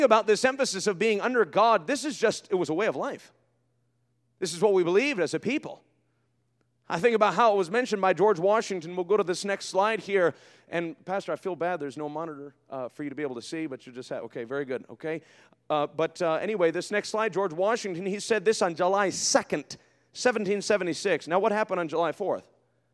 About this emphasis of being under God, it was a way of life. This is what we believed as a people. I think about how it was mentioned by George Washington. We'll go to this next slide here. And Pastor, I feel bad there's no monitor for you to be able to see, but you just have, okay, very good, okay. Anyway, this next slide, George Washington, he said this on July 2nd, 1776. Now, what happened on July 4th?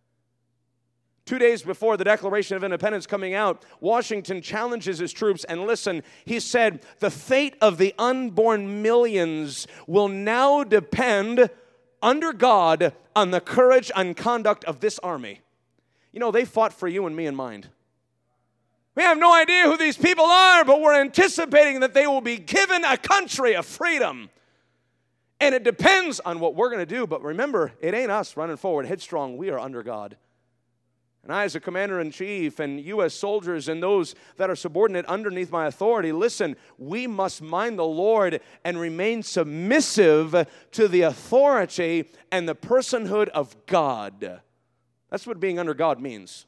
2 days before the Declaration of Independence coming out, Washington challenges his troops, and listen, he said, the fate of the unborn millions will now depend, under God, on the courage and conduct of this army. You know, they fought for you and me in mind. We have no idea who these people are, but we're anticipating that they will be given a country of freedom. And it depends on what we're going to do, but remember, it ain't us running forward headstrong. We are under God. And I, as a commander-in-chief, and you as soldiers and those that are subordinate underneath my authority, listen, we must mind the Lord and remain submissive to the authority and the personhood of God. That's what being under God means.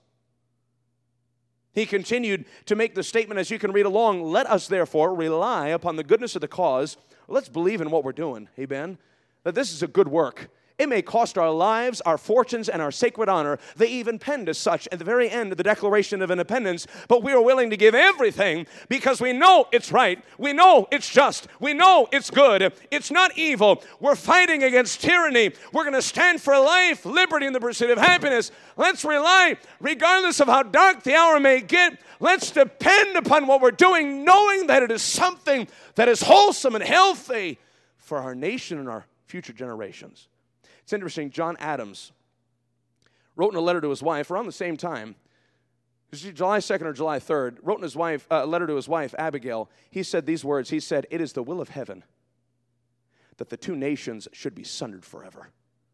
He continued to make the statement, as you can read along, let us therefore rely upon the goodness of the cause. Let's believe in what we're doing, amen? That this is a good work. It may cost our lives, our fortunes, and our sacred honor. They even penned as such at the very end of the Declaration of Independence. But we are willing to give everything because we know it's right. We know it's just. We know it's good. It's not evil. We're fighting against tyranny. We're going to stand for life, liberty, and the pursuit of happiness. Let's rely, regardless of how dark the hour may get, let's depend upon what we're doing, knowing that it is something that is wholesome and healthy for our nation and our future generations. It's interesting, John Adams wrote in a letter to his wife around the same time, July 2nd or July 3rd, wrote in his wife a letter to his wife, Abigail. He said these words, he said, it is the will of heaven that the two nations should be sundered forever.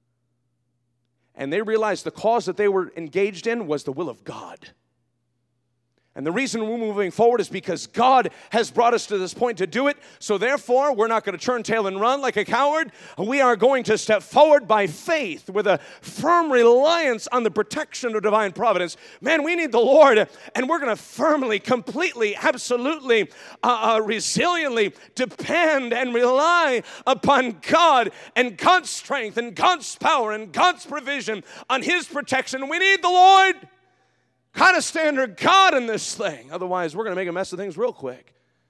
And they realized the cause that they were engaged in was the will of God. And the reason we're moving forward is because God has brought us to this point to do it. So therefore, we're not going to turn tail and run like a coward. We are going to step forward by faith with a firm reliance on the protection of divine providence. Man, we need the Lord, and we're going to firmly, completely, absolutely, resiliently depend and rely upon God and God's strength and God's power and God's provision on His protection. We need the Lord. Kind of stand under God in this thing. Otherwise, we're going to make a mess of things real quick.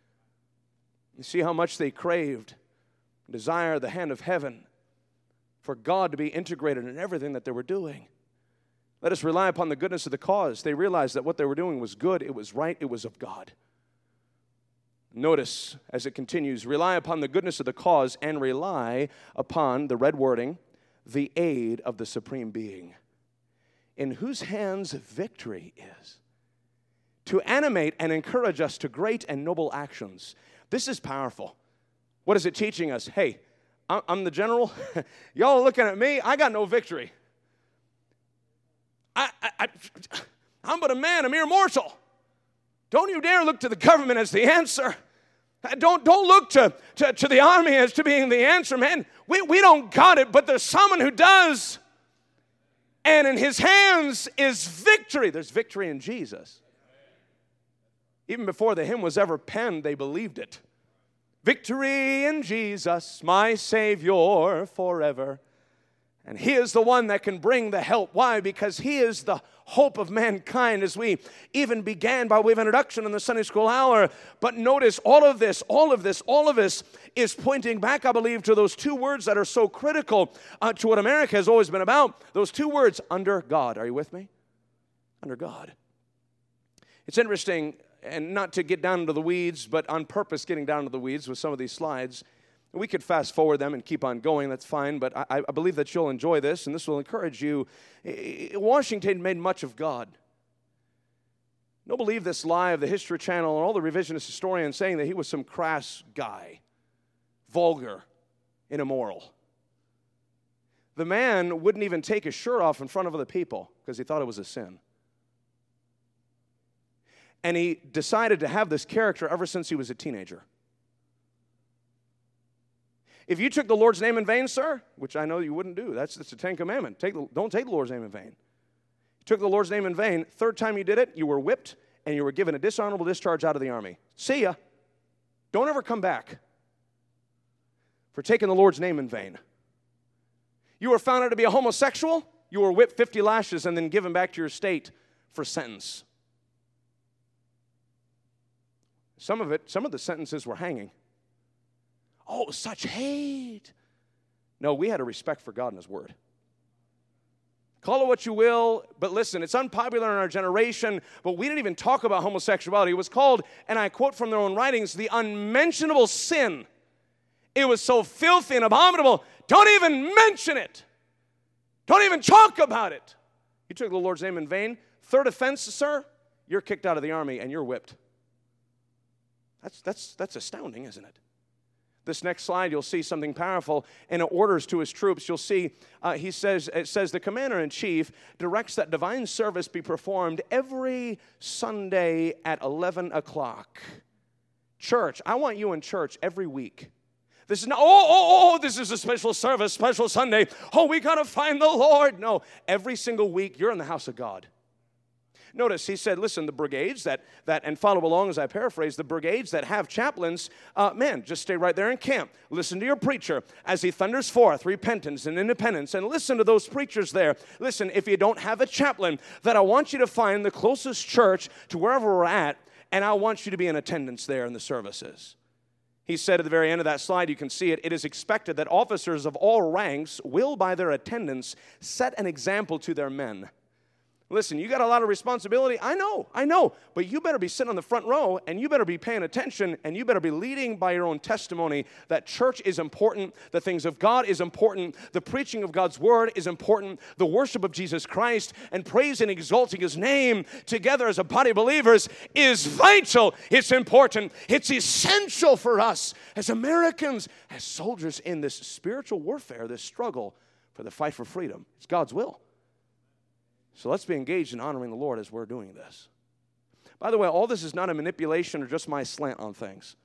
You see how much they craved, desired the hand of heaven for God to be integrated in everything that they were doing. Let us rely upon the goodness of the cause. They realized that what they were doing was good, it was right, it was of God. Notice as it continues, rely upon the goodness of the cause and rely upon, the red wording, the aid of the Supreme Being, in whose hands victory is, to animate and encourage us to great and noble actions. This is powerful. What is it teaching us? Hey, I'm the general. Y'all are looking at me. I got no victory. I'm but a man, a mere mortal. Don't you dare look to the government as the answer. Don't look to the army as to being the answer, man. We don't got it, but there's someone who does. And in His hands is victory. There's victory in Jesus. Even before the hymn was ever penned, they believed it. Victory in Jesus, my Savior forever. And He is the one that can bring the help. Why? Because He is the hope of mankind, as we even began by way of introduction in the Sunday school hour. But notice all of this is pointing back, I believe, to those two words that are so critical to what America has always been about. Those two words, under God. Are you with me? Under God. It's interesting, and not to get down into the weeds, but on purpose getting down into the weeds with some of these slides. We could fast forward them and keep on going, that's fine, but I believe that you'll enjoy this, and this will encourage you. Washington made much of God. Don't believe this lie of the History Channel and all the revisionist historians saying that he was some crass guy, vulgar and immoral. The man wouldn't even take his shirt off in front of other people because he thought it was a sin. And he decided to have this character ever since he was a teenager. If you took the Lord's name in vain, sir, which I know you wouldn't do, that's the 10th commandment. Don't take the Lord's name in vain. You took the Lord's name in vain. Third time you did it, you were whipped and you were given a dishonorable discharge out of the army. See ya. don't ever come back for taking the Lord's name in vain. You were found out to be a homosexual, you were whipped 50 lashes and then given back to your state for sentence. Some of the sentences were hanging. Oh, such hate. No, we had a respect for God and His Word. Call it what you will, but listen, it's unpopular in our generation, but we didn't even talk about homosexuality. It was called, and I quote from their own writings, the unmentionable sin. It was so filthy and abominable, don't even mention it. Don't even talk about it. You took the Lord's name in vain. Third offense, sir, you're kicked out of the army and you're whipped. That's astounding, isn't it? This next slide, you'll see something powerful. In orders to his troops, you'll see, it says, the commander-in-chief directs that divine service be performed every Sunday at 11 o'clock. Church, I want you in church every week. This is not, this is a special service, special Sunday. Oh, we got to find the Lord. No, every single week, you're in the house of God. Notice, he said, listen, the brigades that and follow along as I paraphrase, the brigades that have chaplains, just stay right there in camp. Listen to your preacher as he thunders forth repentance and independence, and listen to those preachers there. Listen, if you don't have a chaplain, then I want you to find the closest church to wherever we're at, and I want you to be in attendance there in the services. He said at the very end of that slide, you can see it, it is expected that officers of all ranks will, by their attendance, set an example to their men. Listen, you got a lot of responsibility. I know. But you better be sitting on the front row, and you better be paying attention, and you better be leading by your own testimony that church is important, the things of God is important, the preaching of God's word is important, the worship of Jesus Christ, and praising and exalting His name together as a body of believers is vital. It's important. It's essential for us as Americans, as soldiers in this spiritual warfare, this struggle for the fight for freedom. It's God's will. So let's be engaged in honoring the Lord as we're doing this. By the way, all this is not a manipulation or just my slant on things.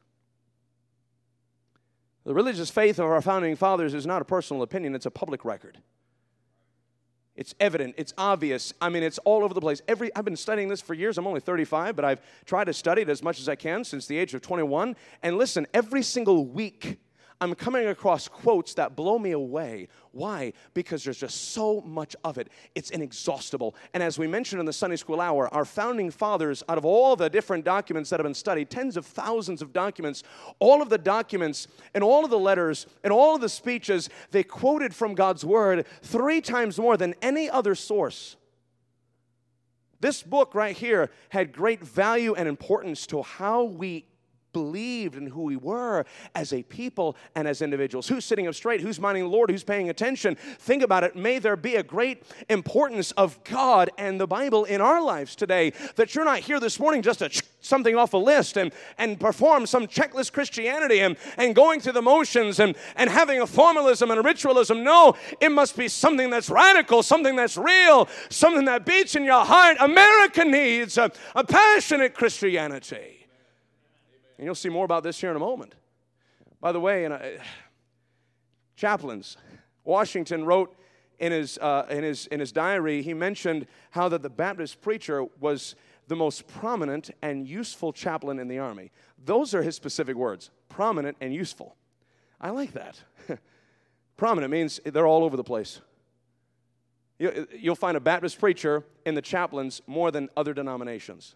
The religious faith of our founding fathers is not a personal opinion, it's a public record. It's evident, it's obvious. I mean, it's all over the place. I've been studying this for years. I'm only 35, but I've tried to study it as much as I can since the age of 21. And listen, every single week, I'm coming across quotes that blow me away. Why? Because there's just so much of it. It's inexhaustible. And as we mentioned in the Sunday School Hour, our founding fathers, out of all the different documents that have been studied, tens of thousands of documents, all of the documents and all of the letters and all of the speeches, they quoted from God's Word 3 times more than any other source. This book right here had great value and importance to how we believed in who we were as a people and as individuals. Who's sitting up straight? Who's minding the Lord? Who's paying attention? Think about it. May there be a great importance of God and the Bible in our lives today, that you're not here this morning just to something off a list and perform some checklist Christianity and going through the motions and having a formalism and a ritualism. No, it must be something that's radical, something that's real, something that beats in your heart. America needs a passionate Christianity. And you'll see more about this here in a moment. By the way, chaplains, Washington wrote in his diary, he mentioned how that the Baptist preacher was the most prominent and useful chaplain in the army. Those are his specific words, prominent and useful. I like that. Prominent means they're all over the place. You'll find a Baptist preacher in the chaplains more than other denominations.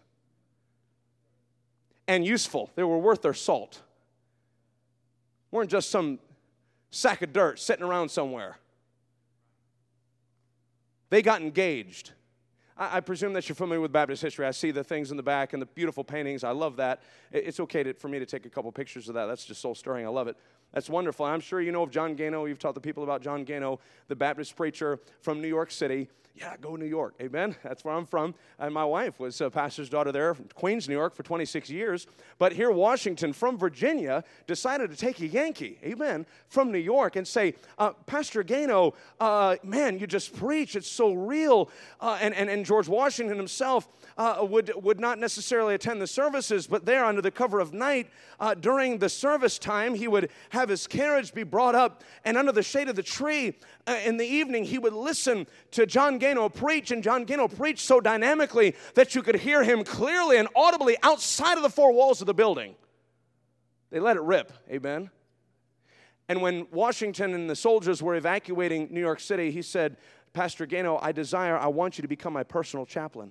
And useful. They were worth their salt. Weren't just some sack of dirt sitting around somewhere. They got engaged. I presume that you're familiar with Baptist history. I see the things in the back and the beautiful paintings. I love that. It's okay for me to take a couple pictures of that. That's just soul-stirring. I love it. That's wonderful. I'm sure you know of John Gano. You've taught the people about John Gano, the Baptist preacher from New York City. Yeah, go New York. Amen. That's where I'm from. And my wife was a pastor's daughter there from Queens, New York for 26 years. But here Washington from Virginia decided to take a Yankee, amen, from New York and say, Pastor Gano, man, you just preach. It's so real. And George Washington himself would not necessarily attend the services, but there under the cover of night, during the service time, he would have his carriage be brought up, and under the shade of the tree in the evening, he would listen to John Gano preach, and John Gano preached so dynamically that you could hear him clearly and audibly outside of the 4 walls of the building. They let it rip, amen? And when Washington and the soldiers were evacuating New York City, he said, Pastor Gano, I want you to become my personal chaplain.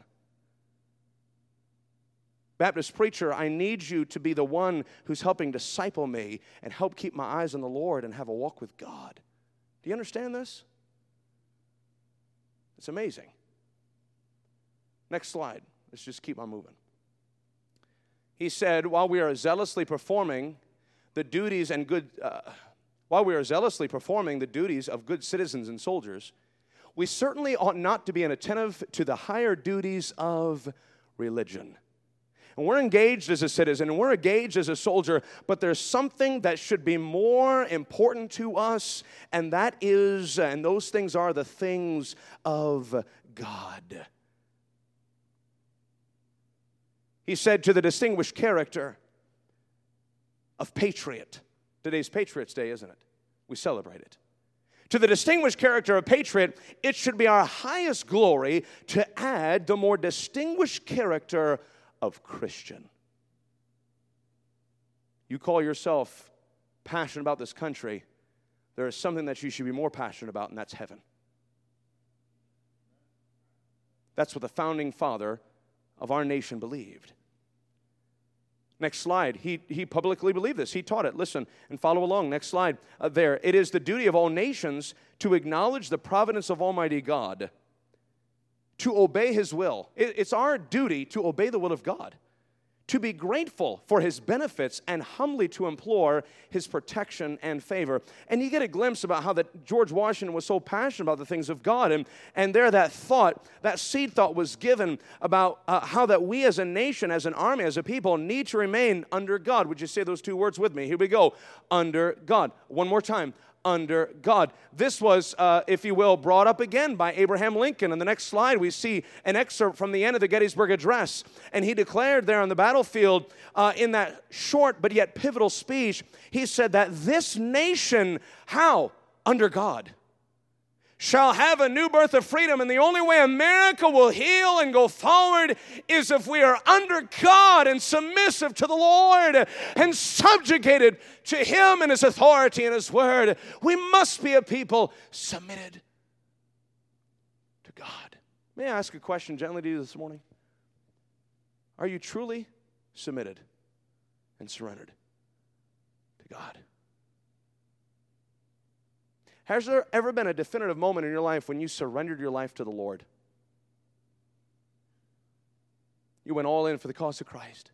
Baptist preacher, I need you to be the one who's helping disciple me and help keep my eyes on the Lord and have a walk with God. Do you understand this? It's amazing. Next slide. Let's just keep on moving. He said, while we are zealously performing the duties of good citizens and soldiers, we certainly ought not to be inattentive to the higher duties of religion. And we're engaged as a citizen, and we're engaged as a soldier, but there's something that should be more important to us, and that is, and those things are the things of God. He said to the distinguished character of patriot. Today's Patriots' Day, isn't it? We celebrate it. To the distinguished character of patriot, it should be our highest glory to add the more distinguished character of Christian. You call yourself passionate about this country, there is something that you should be more passionate about, and that's heaven. That's what the founding father of our nation believed. Next slide. He publicly believed this. He taught it. Listen and follow along. Next slide. There. It is the duty of all nations to acknowledge the providence of Almighty God, to obey His will. It's our duty to obey the will of God, to be grateful for His benefits, and humbly to implore His protection and favor. And you get a glimpse about how that George Washington was so passionate about the things of God. And there that seed thought was given about how that we as a nation, as an army, as a people, need to remain under God. Would you say those two words with me? Here we go. Under God. One more time. Under God. This was, if you will, brought up again by Abraham Lincoln. In the next slide, we see an excerpt from the end of the Gettysburg Address. And he declared there on the battlefield, in that short but yet pivotal speech, he said that this nation, how? Under God, shall have a new birth of freedom. And the only way America will heal and go forward is if we are under God and submissive to the Lord and subjugated to Him and His authority and His word. We must be a people submitted to God. May I ask a question gently to you this morning? Are you truly submitted and surrendered to God? Has there ever been a definitive moment in your life when you surrendered your life to the Lord? You went all in for the cause of Christ.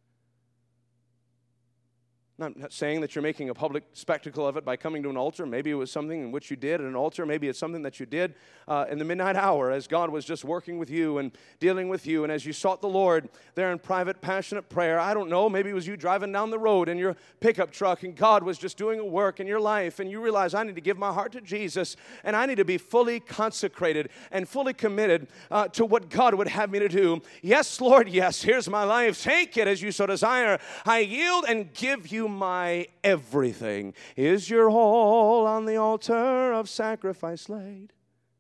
Not saying that you're making a public spectacle of it by coming to an altar. Maybe it was something in which you did at an altar. Maybe it's something that you did in the midnight hour as God was just working with you and dealing with you. And as you sought the Lord there in private, passionate prayer, I don't know, maybe it was you driving down the road in your pickup truck and God was just doing a work in your life. And you realize, I need to give my heart to Jesus and I need to be fully consecrated and fully committed to what God would have me to do. Yes, Lord, yes, here's my life. Take it as you so desire. I yield and give you my everything. Is your all on the altar of sacrifice laid?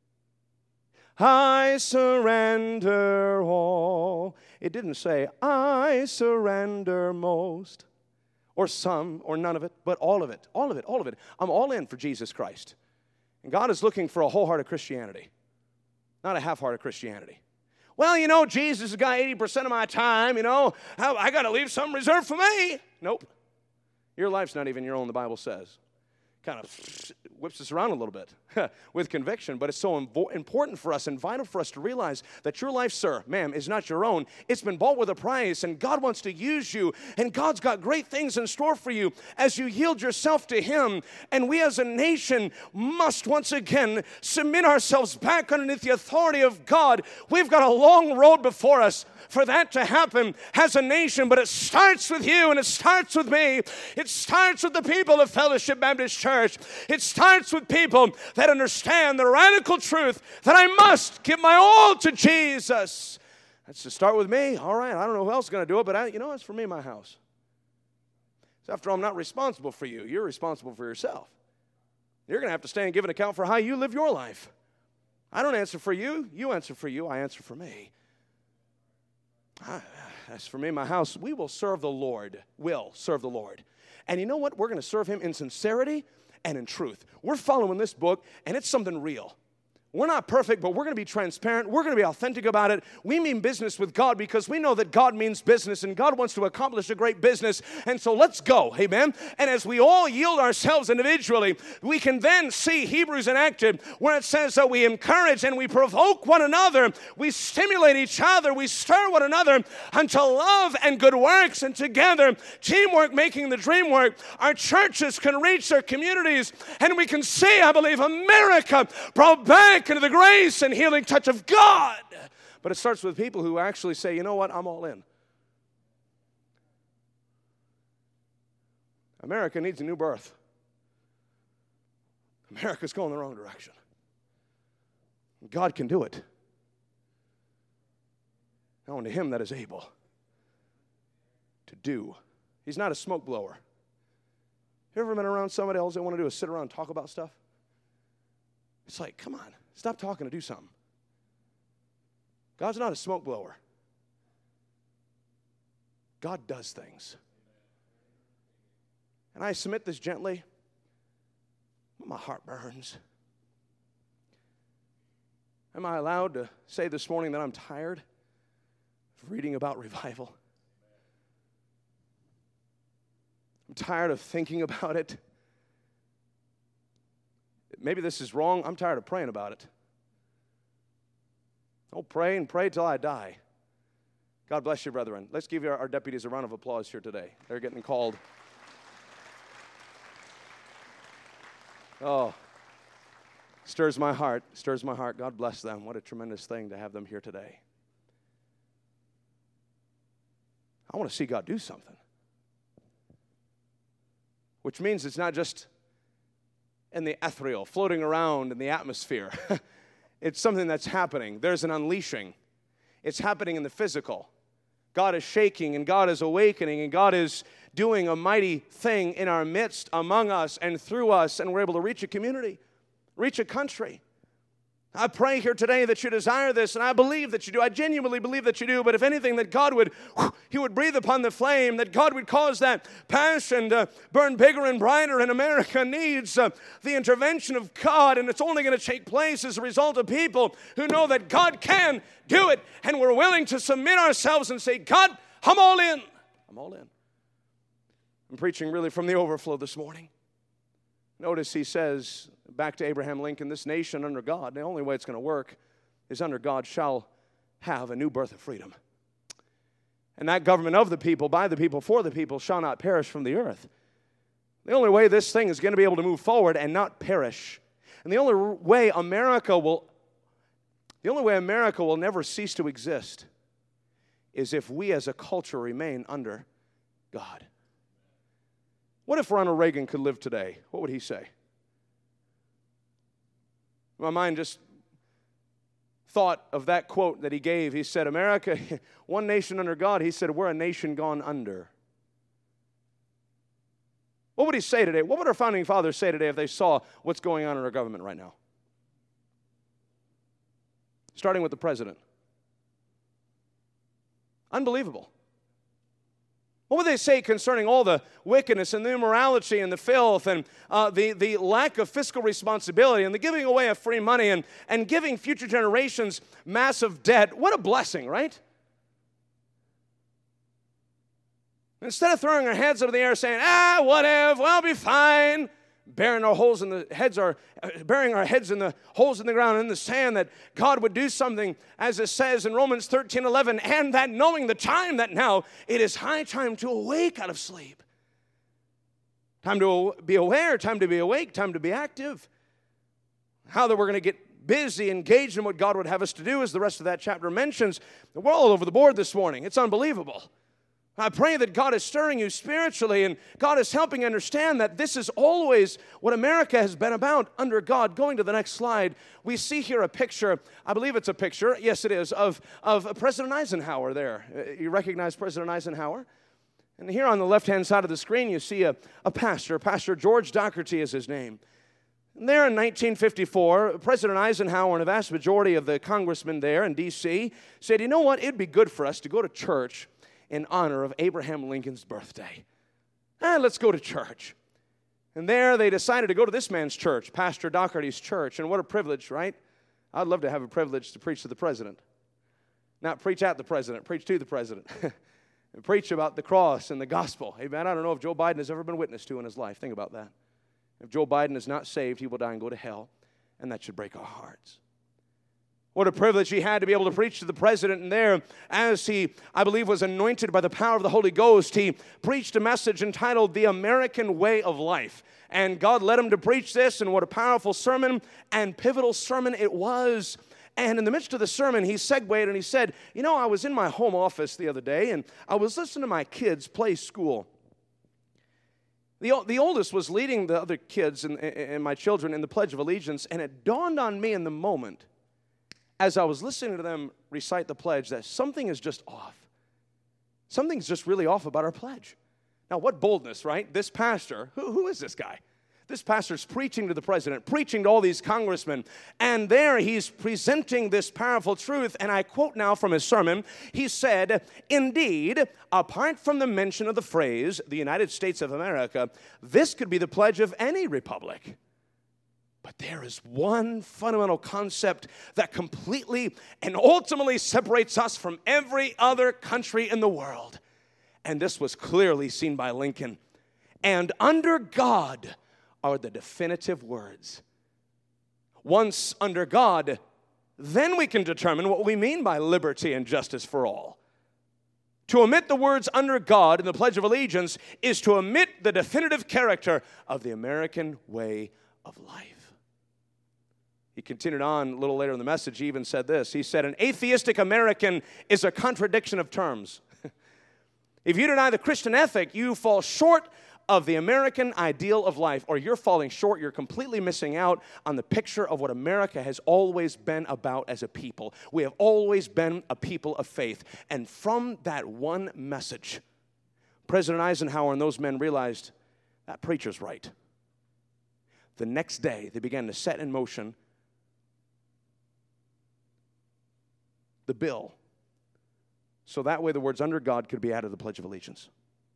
I surrender all. It didn't say, I surrender most, or some, or none of it, but all of it, all of it, all of it. I'm all in for Jesus Christ. And God is looking for a wholehearted Christianity, not a half-hearted Christianity. Well, you know, Jesus has got 80% of my time, you know, I got to leave some reserved for me. Nope. Your life's not even your own, the Bible says. Kind of whips us around a little bit with conviction, but it's so important for us and vital for us to realize that your life, sir, ma'am, is not your own. It's been bought with a price, and God wants to use you, and God's got great things in store for you as you yield yourself to Him. And we as a nation must once again submit ourselves back underneath the authority of God. We've got a long road before us for that to happen as a nation, but it starts with you and it starts with me. It starts with the people of Fellowship Baptist Church. It starts with people that understand the radical truth that I must give my all to Jesus. That's to start with me. All right, I don't know who else is going to do it, but it's for me and my house. So after all, I'm not responsible for you. You're responsible for yourself. You're going to have to stay and give an account for how you live your life. I don't answer for you. You answer for you. I answer for me. As for me and my house, we will serve the Lord. Will serve the Lord. And you know what? We're going to serve him in sincerity and in truth. We're following this book, and it's something real. We're not perfect, but we're going to be transparent. We're going to be authentic about it. We mean business with God because we know that God means business, and God wants to accomplish a great business. And so let's go, amen? And as we all yield ourselves individually, we can then see Hebrews enacted where it says that we encourage and we provoke one another. We stimulate each other. We stir one another unto love and good works. And together, teamwork making the dream work, our churches can reach their communities, and we can see, I believe, America brought back into the grace and healing touch of God. But it starts with people who actually say, you know what, I'm all in. America needs a new birth. America's going the wrong direction. God can do it. Now unto him that is able to do. He's not a smoke blower. You ever been around somebody else that want to do is sit around and talk about stuff? It's like, come on. Stop talking to do something. God's not a smoke blower. God does things. And I submit this gently. My heart burns. Am I allowed to say this morning that I'm tired of reading about revival? I'm tired of thinking about it. Maybe this is wrong. I'm tired of praying about it. I'll pray and pray till I die. God bless you, brethren. Let's give our deputies a round of applause here today. They're getting called. Oh, stirs my heart. Stirs my heart. God bless them. What a tremendous thing to have them here today. I want to see God do something. Which means it's not just in the ethereal, floating around in the atmosphere. It's something that's happening. There's an unleashing. It's happening in the physical. God is shaking, and God is awakening, and God is doing a mighty thing in our midst, among us, and through us, and we're able to reach a community, reach a country. I pray here today that you desire this, and I believe that you do. I genuinely believe that you do, but if anything, that God would, he would breathe upon the flame, that God would cause that passion to burn bigger and brighter, and America needs the intervention of God, and it's only going to take place as a result of people who know that God can do it, and we're willing to submit ourselves and say, God, I'm all in. I'm all in. I'm preaching really from the overflow this morning. Notice he says, back to Abraham Lincoln, this nation under God, the only way it's going to work is under God shall have a new birth of freedom. And that government of the people, by the people, for the people, shall not perish from the earth. The only way this thing is going to be able to move forward and not perish. And the only way America will never cease to exist is if we as a culture remain under God. What if Ronald Reagan could live today? What would he say? My mind just thought of that quote that he gave. He said, America, one nation under God. He said, we're a nation gone under. What would he say today? What would our founding fathers say today if they saw what's going on in our government right now? Starting with the president. Unbelievable. What would they say concerning all the wickedness and the immorality and the filth and the lack of fiscal responsibility and the giving away of free money and giving future generations massive debt? What a blessing, right? Instead of throwing our heads up in the air saying, whatever, we'll be fine, burying our heads in the holes in the ground and in the sand, that God would do something, as it says in Romans 13:11, and that knowing the time that now it is high time to awake out of sleep. Time to be aware, time to be awake, time to be active. How that we're going to get busy, engaged in what God would have us to do, as the rest of that chapter mentions. We're all over the board this morning. It's unbelievable. I pray that God is stirring you spiritually, and God is helping understand that this is always what America has been about under God. Going to the next slide, we see here a picture, I believe it's a picture, yes it is, of President Eisenhower there. You recognize President Eisenhower? And here on the left-hand side of the screen, you see a pastor. Pastor George Dougherty is his name. And there in 1954, President Eisenhower and a vast majority of the congressmen there in D.C. said, you know what, it'd be good for us to go to church in honor of Abraham Lincoln's birthday. Let's go to church. And there they decided to go to this man's church, Pastor Doherty's church. And what a privilege, right? I'd love to have a privilege to preach to the president. Not preach at the president, preach to the president. And preach about the cross and the gospel. Amen. I don't know if Joe Biden has ever been witnessed to in his life. Think about that. If Joe Biden is not saved, he will die and go to hell. And that should break our hearts. What a privilege he had to be able to preach to the president. And there, as he, I believe, was anointed by the power of the Holy Ghost, he preached a message entitled The American Way of Life. And God led him to preach this, and what a powerful sermon and pivotal sermon it was. And in the midst of the sermon, he segued and he said, I was in my home office the other day, and I was listening to my kids play school. The oldest was leading the other kids and my children in the Pledge of Allegiance, and it dawned on me in the moment, as I was listening to them recite the pledge, that something is just off. Something's just really off about our pledge. Now, what boldness, right? This pastor, who is this guy? This pastor's preaching to the president, preaching to all these congressmen, and there he's presenting this powerful truth, and I quote now from his sermon. He said, "Indeed, apart from the mention of the phrase, the United States of America, this could be the pledge of any republic. But there is one fundamental concept that completely and ultimately separates us from every other country in the world." And this was clearly seen by Lincoln. "And under God are the definitive words." Once under God, then we can determine what we mean by liberty and justice for all. To omit the words "under God" in the Pledge of Allegiance is to omit the definitive character of the American way of life. He continued on a little later in the message. He even said this. He said, "An atheistic American is a contradiction of terms. If you deny the Christian ethic, you fall short of the American ideal of life, or you're falling short, you're completely missing out on the picture of what America has always been about as a people. We have always been a people of faith." And from that one message, President Eisenhower and those men realized that preacher's right. The next day, they began to set in motion the bill, so that way the words "under God" could be added to the Pledge of Allegiance.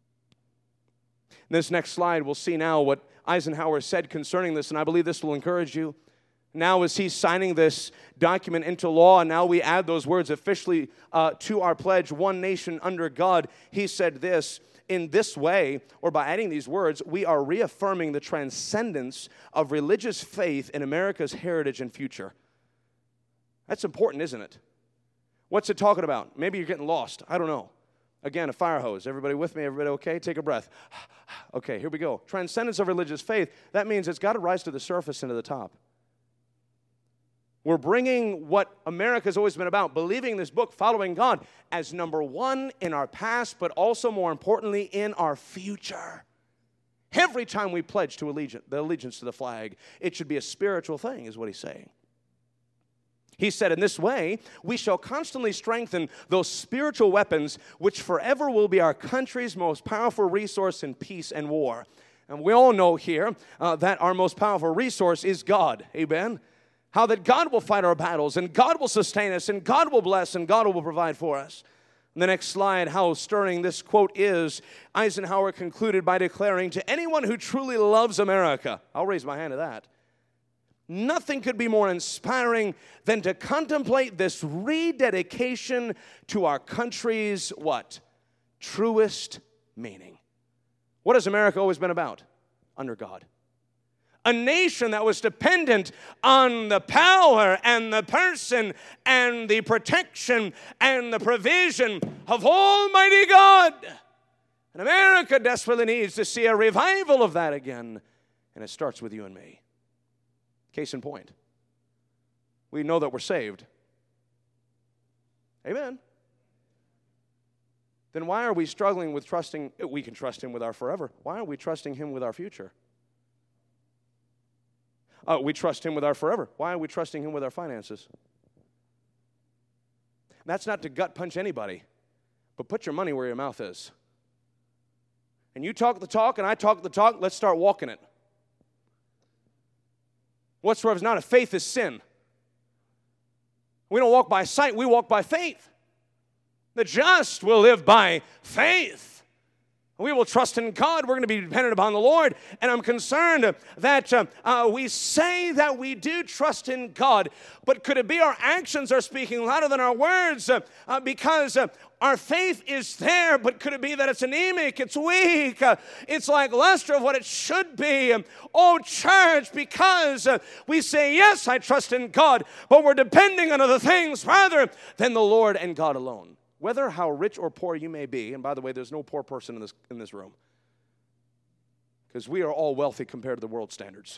In this next slide, we'll see now what Eisenhower said concerning this, and I believe this will encourage you. Now, as he's signing this document into law, and now we add those words officially to our pledge, "one nation under God," he said this: "In this way, or by adding these words, we are reaffirming the transcendence of religious faith in America's heritage and future." That's important, isn't it? What's it talking about? Maybe you're getting lost. I don't know. Again, a fire hose. Everybody with me? Everybody okay? Take a breath. Okay, here we go. Transcendence of religious faith. That means it's got to rise to the surface and to the top. We're bringing what America's always been about, believing this book, following God, as number one in our past, but also more importantly in our future. Every time we pledge to allegiance to the flag, it should be a spiritual thing, is what he's saying. He said, "In this way, we shall constantly strengthen those spiritual weapons which forever will be our country's most powerful resource in peace and war." And we all know here that our most powerful resource is God. Amen? How that God will fight our battles, and God will sustain us, and God will bless, and God will provide for us. In the next slide, how stirring this quote is, Eisenhower concluded by declaring, "To anyone who truly loves America," I'll raise my hand to that, "nothing could be more inspiring than to contemplate this rededication to our country's what? Truest meaning." What has America always been about? Under God. A nation that was dependent on the power and the person and the protection and the provision of Almighty God. And America desperately needs to see a revival of that again. And it starts with you and me. Case in point, we know that we're saved. Amen. Then why are we struggling with trusting? We can trust Him with our forever. Why aren't we trusting Him with our future? We trust Him with our forever. Why aren't we trusting Him with our finances? That's not to gut punch anybody, but put your money where your mouth is. And you talk the talk, and I talk the talk. Let's start walking it. Whatsoever is not of faith is sin. We don't walk by sight, we walk by faith. The just will live by faith. We will trust in God. We're going to be dependent upon the Lord. And I'm concerned that we say that we do trust in God, but could it be our actions are speaking louder than our words? Because our faith is there, but could it be that it's anemic, it's weak, it's like luster of what it should be? Oh, church, because we say, yes, I trust in God, but we're depending on other things rather than the Lord and God alone. Whether how rich or poor you may be, and by the way, there's no poor person in this room, because we are all wealthy compared to the world standards.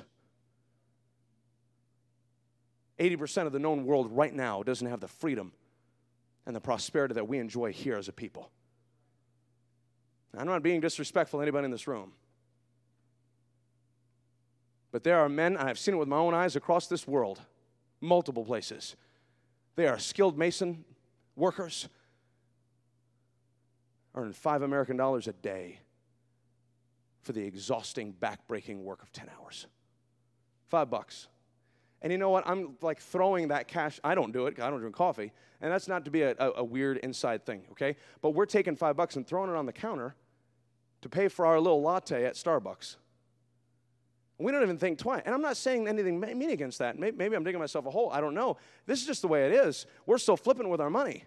80% of the known world right now doesn't have the freedom and the prosperity that we enjoy here as a people. I'm not being disrespectful to anybody in this room, but there are men, and I've seen it with my own eyes across this world, multiple places. They are skilled mason workers, earning $5 American a day for the exhausting, back-breaking work of 10 hours. $5. And you know what? I'm like throwing that cash. I don't do it. I don't drink coffee. And that's not to be a weird inside thing, okay? But we're taking $5 and throwing it on the counter to pay for our little latte at Starbucks. We don't even think twice. And I'm not saying anything mean against that. Maybe I'm digging myself a hole. I don't know. This is just the way it is. We're so flippant with our money.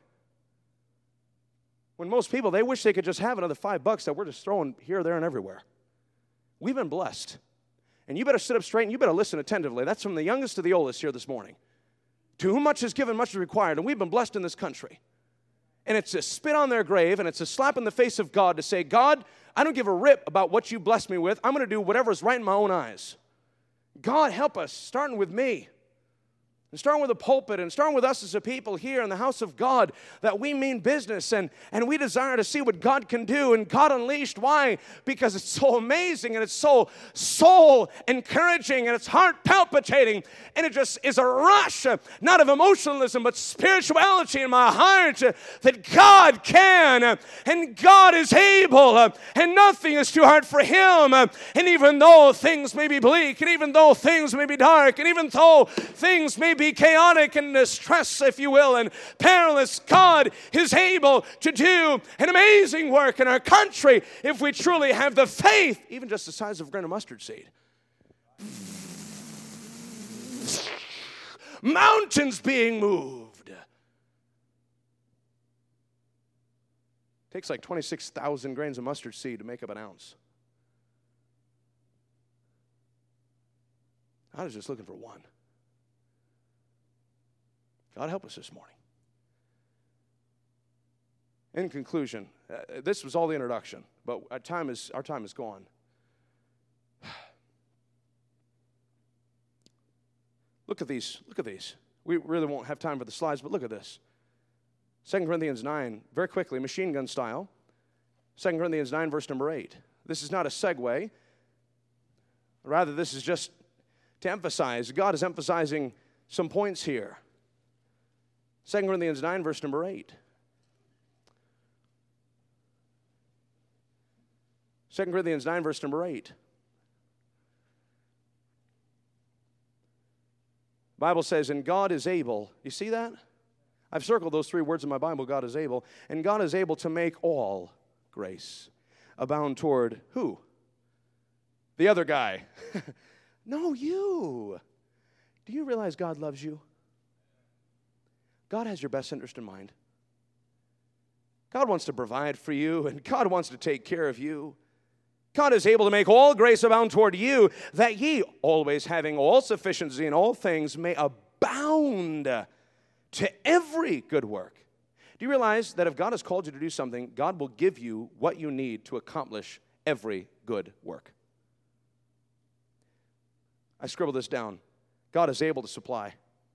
When most people, they wish they could just have another $5 that we're just throwing here, there, and everywhere. We've been blessed. And you better sit up straight and you better listen attentively. That's from the youngest to the oldest here this morning. To whom much is given, much is required. And we've been blessed in this country. And it's a spit on their grave, and it's a slap in the face of God to say, God, I don't give a rip about what you blessed me with. I'm going to do whatever is right in my own eyes. God, help us, starting with me. And starting with the pulpit and starting with us as a people here in the house of God, that we mean business and we desire to see what God can do. And God Unleashed, why? Because it's so amazing and it's so soul encouraging and it's heart palpitating. And it just is a rush, not of emotionalism, but spirituality in my heart that God can and God is able and nothing is too hard for Him. And even though things may be bleak and even though things may be dark and even though things may be chaotic and distress, if you will, and perilous, God is able to do an amazing work in our country if we truly have the faith, even just the size of a grain of mustard seed. Mountains being moved. Takes like 26,000 grains of mustard seed to make up an ounce. I was just looking for one. God help us this morning. In conclusion, this was all the introduction, but our time is gone. Look at these. Look at these. We really won't have time for the slides, but look at this. 2 Corinthians 9, very quickly, machine gun style. 2 Corinthians 9, verse number 8. This is not a segue. Rather, this is just to emphasize. God is emphasizing some points here. 2 Corinthians 9, verse number 8. 2 Corinthians 9, verse number 8. The Bible says, and God is able. You see that? I've circled those three words in my Bible, God is able. And God is able to make all grace abound toward who? The other guy. No, you. Do you realize God loves you? God has your best interest in mind. God wants to provide for you, and God wants to take care of you. God is able to make all grace abound toward you, that ye, always having all sufficiency in all things, may abound to every good work. Do you realize that if God has called you to do something, God will give you what you need to accomplish every good work? I scribbled this down. God is able to supply.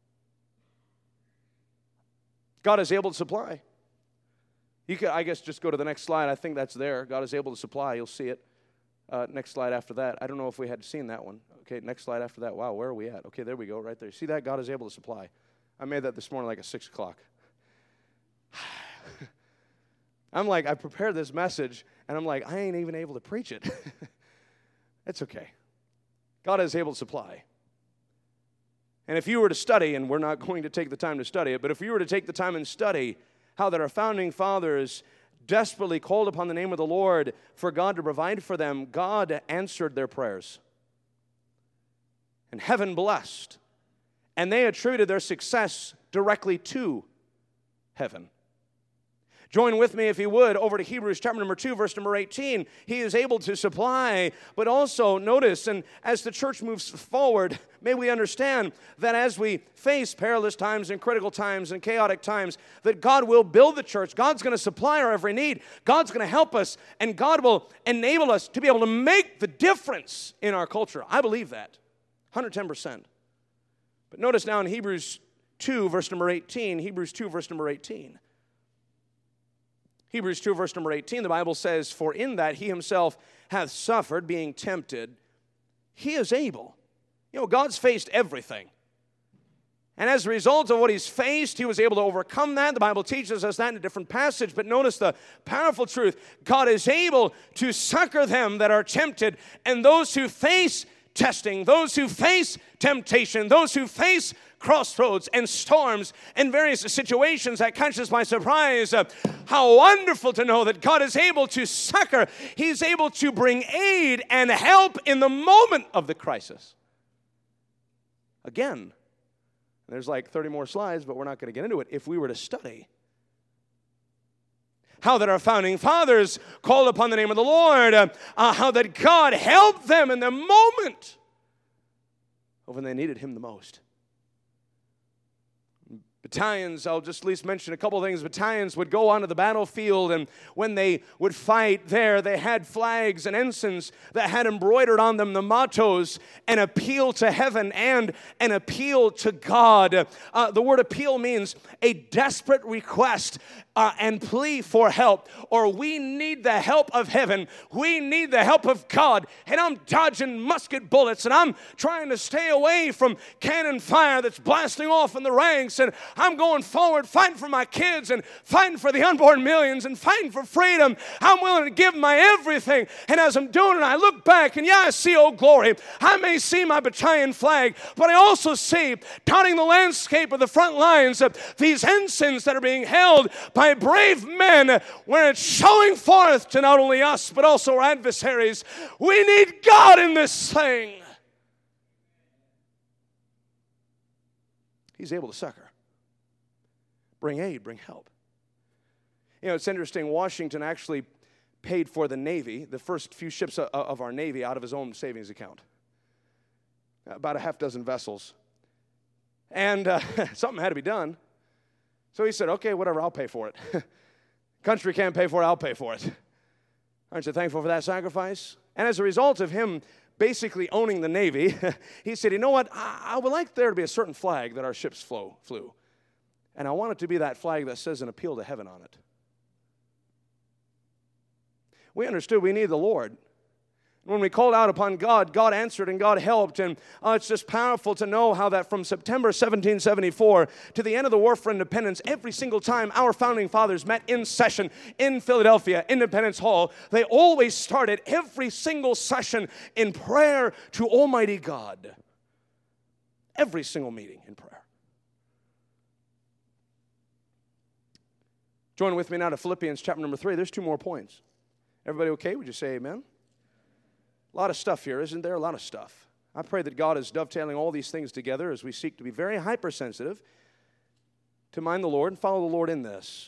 God is able to supply. You could, I guess, just go to the next slide. I think that's there. God is able to supply. You'll see it. Next slide after that. I don't know if we had seen that one. Okay, next slide after that. Wow, where are we at? Okay, there we go, right there. See that? God is able to supply. I made that this morning like at 6 o'clock. I'm like, I prepared this message, and I'm like, I ain't even able to preach it. It's okay. God is able to supply. And if you were to study, and we're not going to take the time to study it, but if you were to take the time and study how that our founding fathers desperately called upon the name of the Lord for God to provide for them, God answered their prayers. And heaven blessed. And they attributed their success directly to heaven. Join with me, if you would, over to Hebrews chapter number 2, verse number 18. He is able to supply, but also notice, and as the church moves forward, may we understand that as we face perilous times and critical times and chaotic times, that God will build the church. God's going to supply our every need. God's going to help us, and God will enable us to be able to make the difference in our culture. I believe that, 110%. But notice now in Hebrews 2, verse number 18, Hebrews 2, verse number 18. Hebrews 2, verse number 18, the Bible says, "For in that he himself hath suffered, being tempted, he is able." You know, God's faced everything. And as a result of what he's faced, he was able to overcome that. The Bible teaches us that in a different passage. But notice the powerful truth. God is able to succor them that are tempted, and those who face testing, those who face temptation, those who face crossroads and storms and various situations that catch us by surprise. How wonderful to know that God is able to succor. He's able to bring aid and help in the moment of the crisis. Again, there's like 30 more slides, but we're not going to get into it. If we were to study how that our founding fathers called upon the name of the Lord, how that God helped them in the moment of when they needed him the most. Battalions, I'll just at least mention a couple of things. Battalions would go onto the battlefield, and when they would fight there, they had flags and ensigns that had embroidered on them the mottos, an appeal to heaven and an appeal to God. The word appeal means a desperate request and plea for help, or we need the help of heaven. We need the help of God, and I'm dodging musket bullets, and I'm trying to stay away from cannon fire that's blasting off in the ranks, and I'm going forward, fighting for my kids, and fighting for the unborn millions, and fighting for freedom. I'm willing to give my everything, and as I'm doing it, I look back, and yeah, I see Old Glory. I may see my battalion flag, but I also see, dotting the landscape of the front lines, these ensigns that are being held by brave men, where it's showing forth to not only us, but also our adversaries. We need God in this thing. He's able to succor, bring aid, bring help. You know, it's interesting, Washington actually paid for the Navy, the first few ships of our Navy, out of his own savings account. About a half dozen vessels. And something had to be done. So he said, okay, whatever, I'll pay for it. Country can't pay for it, I'll pay for it. Aren't you thankful for that sacrifice? And as a result of him basically owning the Navy, he said, you know what, I would like there to be a certain flag that our ships flew. And I want it to be that flag that says an appeal to heaven on it. We understood we need the Lord. When we called out upon God, God answered and God helped. And it's just powerful to know how that from September 1774 to the end of the War for Independence, every single time our founding fathers met in session in Philadelphia, Independence Hall, they always started every single session in prayer to Almighty God. Every single meeting in prayer. Join with me now to Philippians chapter number 3. There's 2 more points. Everybody okay? Would you say amen? A lot of stuff here, isn't there? A lot of stuff. I pray that God is dovetailing all these things together as we seek to be very hypersensitive to mind the Lord and follow the Lord in this.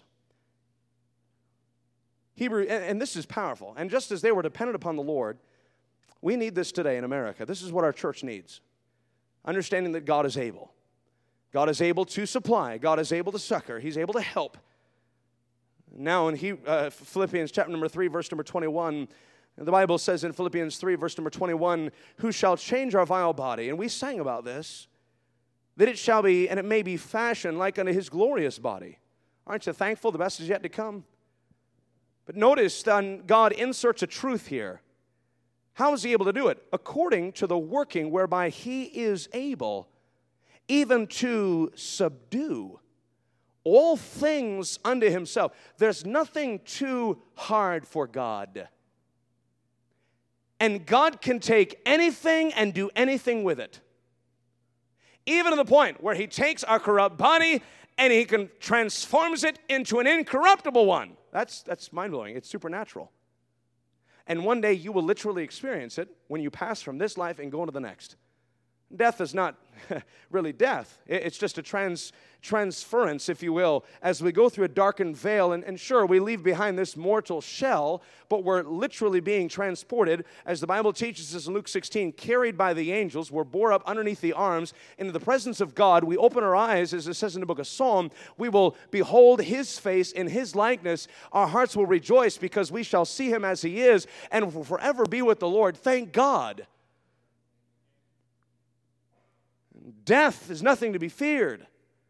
And this is powerful. And just as they were dependent upon the Lord, we need this today in America. This is what our church needs. Understanding that God is able. God is able to supply. God is able to succor. He's able to help. Now in Philippians chapter number 3, verse number 21, the Bible says in Philippians 3, verse number 21, who shall change our vile body. And we sang about this, that it shall be, and it may be fashioned like unto his glorious body. Aren't you thankful the best is yet to come? But notice that God inserts a truth here. How is he able to do it? According to the working whereby he is able even to subdue all things unto himself. There's nothing too hard for God. And God can take anything and do anything with it. Even to the point where he takes our corrupt body and he transforms it into an incorruptible one. That's mind-blowing. It's supernatural. And one day you will literally experience it when you pass from this life and go into the next. Death is not really death. It's just a transference, if you will, as we go through a darkened veil. And sure, we leave behind this mortal shell, but we're literally being transported, as the Bible teaches us in Luke 16, carried by the angels. We're bore up underneath the arms into the presence of God. We open our eyes, as it says in the book of Psalm. We will behold His face in His likeness. Our hearts will rejoice because we shall see Him as He is and will forever be with the Lord. Thank God. Death is nothing to be feared.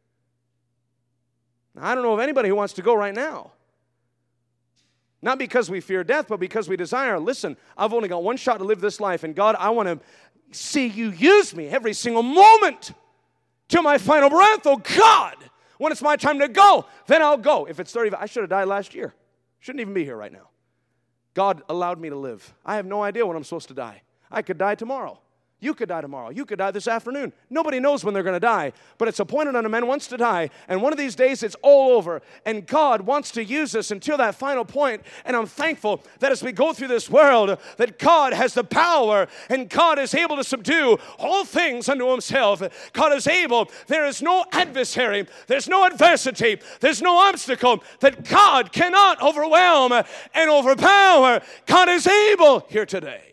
Now, I don't know of anybody who wants to go right now. Not because we fear death, but because we desire. Listen, I've only got one shot to live this life, and God, I want to see you use me every single moment till my final breath. Oh God, when it's my time to go, then I'll go. If it's 30, I should have died last year. Shouldn't even be here right now. God allowed me to live. I have no idea when I'm supposed to die. I could die tomorrow. You could die tomorrow. You could die this afternoon. Nobody knows when they're going to die, but it's appointed unto men once to die, and one of these days it's all over, and God wants to use us until that final point, and I'm thankful that as we go through this world, that God has the power, and God is able to subdue all things unto Himself. God is able. There is no adversary. There's no adversity. There's no obstacle that God cannot overwhelm and overpower. God is able here today.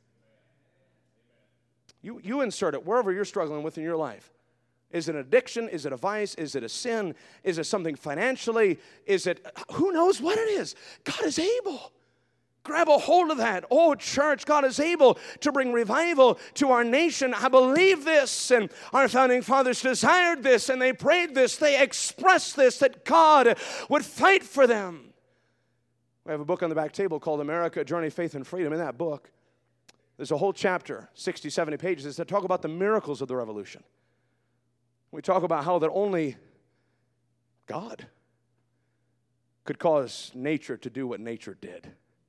You insert it wherever you're struggling with in your life. Is it an addiction? Is it a vice? Is it a sin? Is it something financially? Is it, who knows what it is? God is able. Grab a hold of that. Oh, church, God is able to bring revival to our nation. I believe this, and our founding fathers desired this, and they prayed this. They expressed this, that God would fight for them. We have a book on the back table called America, Journey, Faith, and Freedom. In that book, there's a whole chapter, 60, 70 pages, that talk about the miracles of the revolution. We talk about how that only God could cause nature to do what nature did.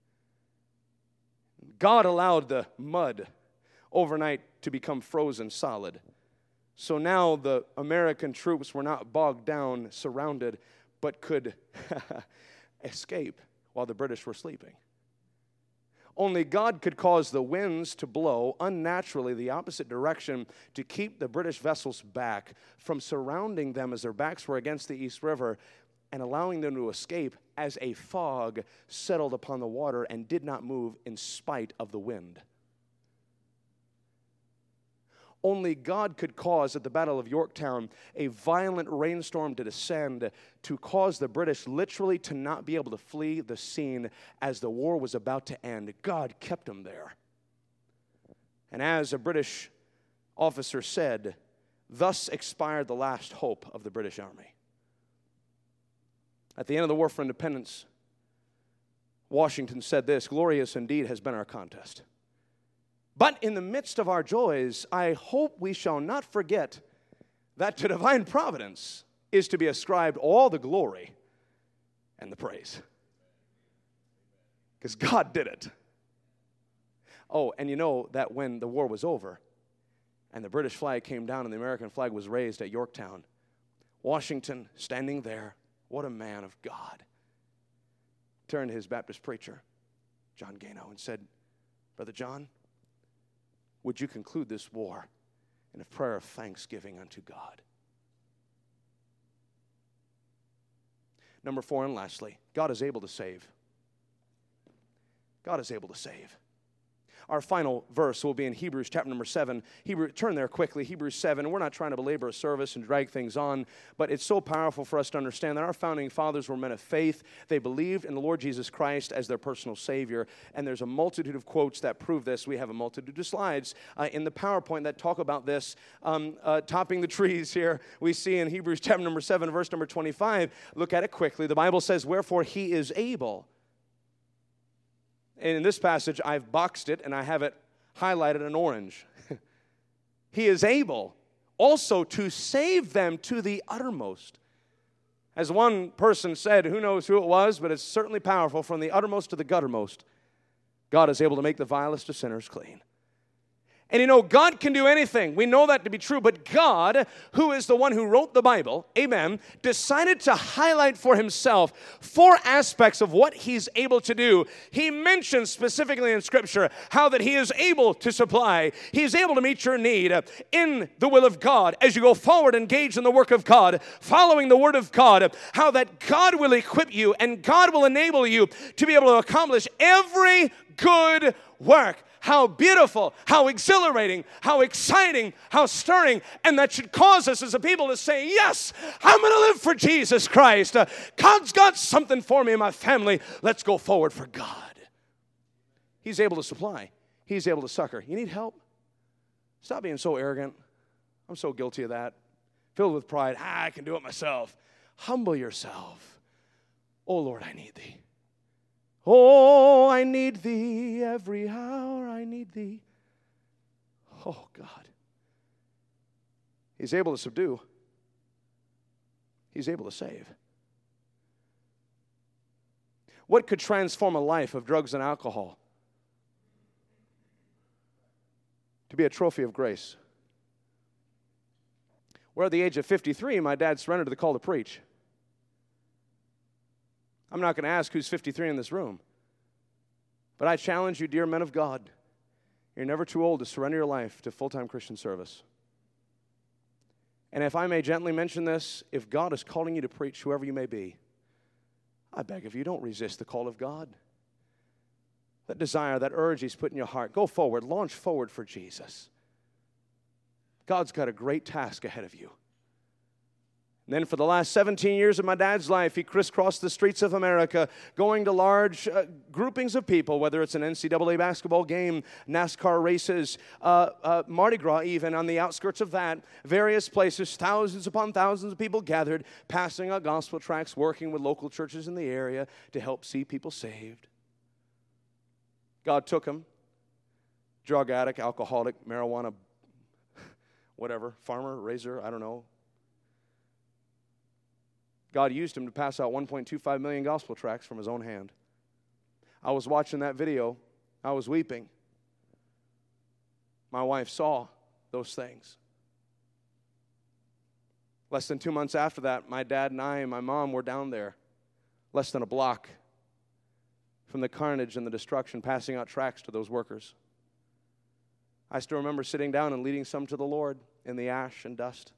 God allowed the mud overnight to become frozen solid. So now the American troops were not bogged down, surrounded, but could escape while the British were sleeping. Only God could cause the winds to blow unnaturally the opposite direction to keep the British vessels back from surrounding them as their backs were against the East River and allowing them to escape as a fog settled upon the water and did not move in spite of the wind. Only God could cause at the Battle of Yorktown a violent rainstorm to descend to cause the British literally to not be able to flee the scene as the war was about to end. God kept them there. And as a British officer said, thus expired the last hope of the British Army. At the end of the War for Independence, Washington said this, "Glorious indeed has been our contest. But in the midst of our joys, I hope we shall not forget that to divine providence is to be ascribed all the glory and the praise." Because God did it. Oh, and you know that when the war was over and the British flag came down and the American flag was raised at Yorktown, Washington, standing there, what a man of God, turned to his Baptist preacher, John Gano, and said, "Brother John, would you conclude this war in a prayer of thanksgiving unto God?" Number 4, and lastly, God is able to save. God is able to save. Our final verse will be in Hebrews chapter number 7. Turn there quickly, Hebrews 7. We're not trying to belabor a service and drag things on, but it's so powerful for us to understand that our founding fathers were men of faith. They believed in the Lord Jesus Christ as their personal Savior, and there's a multitude of quotes that prove this. We have a multitude of slides in the PowerPoint that talk about this. Topping the trees here, we see in Hebrews chapter number 7, verse number 25. Look at it quickly. The Bible says, "Wherefore He is able." And in this passage, I've boxed it and I have it highlighted in orange. He is able also to save them to the uttermost. As one person said, who knows who it was, but it's certainly powerful, from the uttermost to the guttermost, God is able to make the vilest of sinners clean. And you know, God can do anything. We know that to be true. But God, who is the one who wrote the Bible, amen, decided to highlight for himself 4 aspects of what he's able to do. He mentions specifically in Scripture how that he is able to supply. He is able to meet your need in the will of God as you go forward, engage in the work of God, following the Word of God, how that God will equip you and God will enable you to be able to accomplish every good work. How beautiful, how exhilarating, how exciting, how stirring. And that should cause us as a people to say, yes, I'm going to live for Jesus Christ. God's got something for me and my family. Let's go forward for God. He's able to supply. He's able to succor. You need help? Stop being so arrogant. I'm so guilty of that. Filled with pride. I can do it myself. Humble yourself. Oh, Lord, I need thee. Oh, I need thee every hour, I need thee. Oh, God. He's able to subdue. He's able to save. What could transform a life of drugs and alcohol? To be a trophy of grace. Where at the age of 53, my dad surrendered to the call to preach. I'm not going to ask who's 53 in this room. But I challenge you, dear men of God, you're never too old to surrender your life to full-time Christian service. And if I may gently mention this, if God is calling you to preach, whoever you may be, I beg of you, don't resist the call of God. That desire, that urge He's put in your heart, go forward, launch forward for Jesus. God's got a great task ahead of you. And then for the last 17 years of my dad's life, he crisscrossed the streets of America, going to large groupings of people, whether it's an NCAA basketball game, NASCAR races, Mardi Gras even, on the outskirts of that, various places, thousands upon thousands of people gathered, passing out gospel tracts, working with local churches in the area to help see people saved. God took him, drug addict, alcoholic, marijuana, whatever, farmer, raiser, I don't know. God used him to pass out 1.25 million gospel tracts from his own hand. I was watching that video. I was weeping. My wife saw those things. Less than 2 months after that, my dad and I and my mom were down there, less than a block from the carnage and the destruction, passing out tracts to those workers. I still remember sitting down and leading some to the Lord in the ash and dust.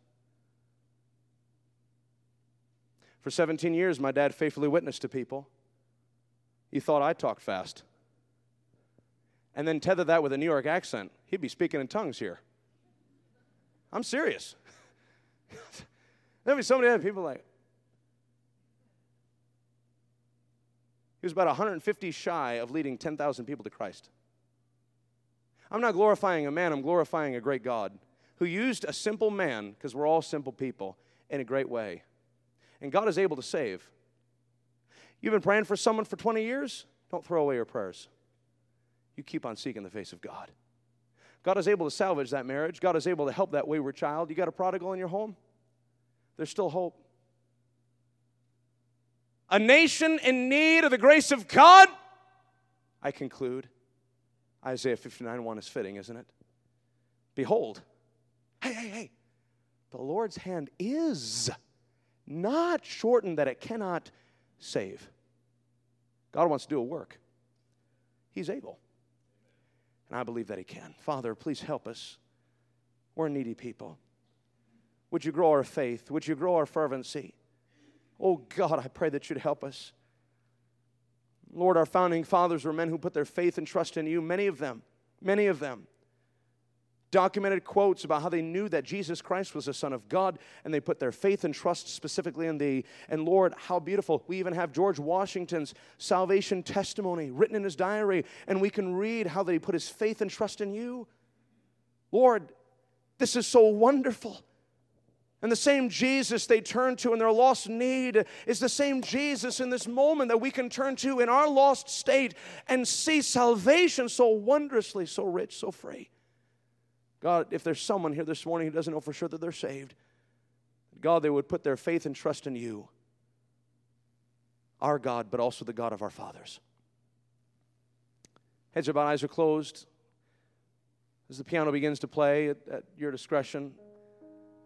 For 17 years, my dad faithfully witnessed to people. He thought I talked fast. And then tether that with a New York accent. He'd be speaking in tongues here. I'm serious. There'd be so many people like, he was about 150 shy of leading 10,000 people to Christ. I'm not glorifying a man, I'm glorifying a great God who used a simple man, because we're all simple people, in a great way. And God is able to save. You've been praying for someone for 20 years? Don't throw away your prayers. You keep on seeking the face of God. God is able to salvage that marriage. God is able to help that wayward child. You got a prodigal in your home? There's still hope. A nation in need of the grace of God? I conclude, Isaiah 59:1 is fitting, isn't it? Behold, hey, the Lord's hand is not shortened that it cannot save. God wants to do a work. He's able. And I believe that He can. Father, please help us. We're needy people. Would you grow our faith? Would you grow our fervency? Oh God, I pray that you'd help us. Lord, our founding fathers were men who put their faith and trust in you. Many of them documented quotes about how they knew that Jesus Christ was the Son of God, and they put their faith and trust specifically in thee. And Lord, how beautiful. We even have George Washington's salvation testimony written in his diary, and we can read how he put his faith and trust in you. Lord, this is so wonderful. And the same Jesus they turn to in their lost need is the same Jesus in this moment that we can turn to in our lost state and see salvation so wondrously, so rich, so free. God, if there's someone here this morning who doesn't know for sure that they're saved, God, they would put their faith and trust in you, our God, but also the God of our fathers. Heads are bowed, eyes are closed. As the piano begins to play at your discretion,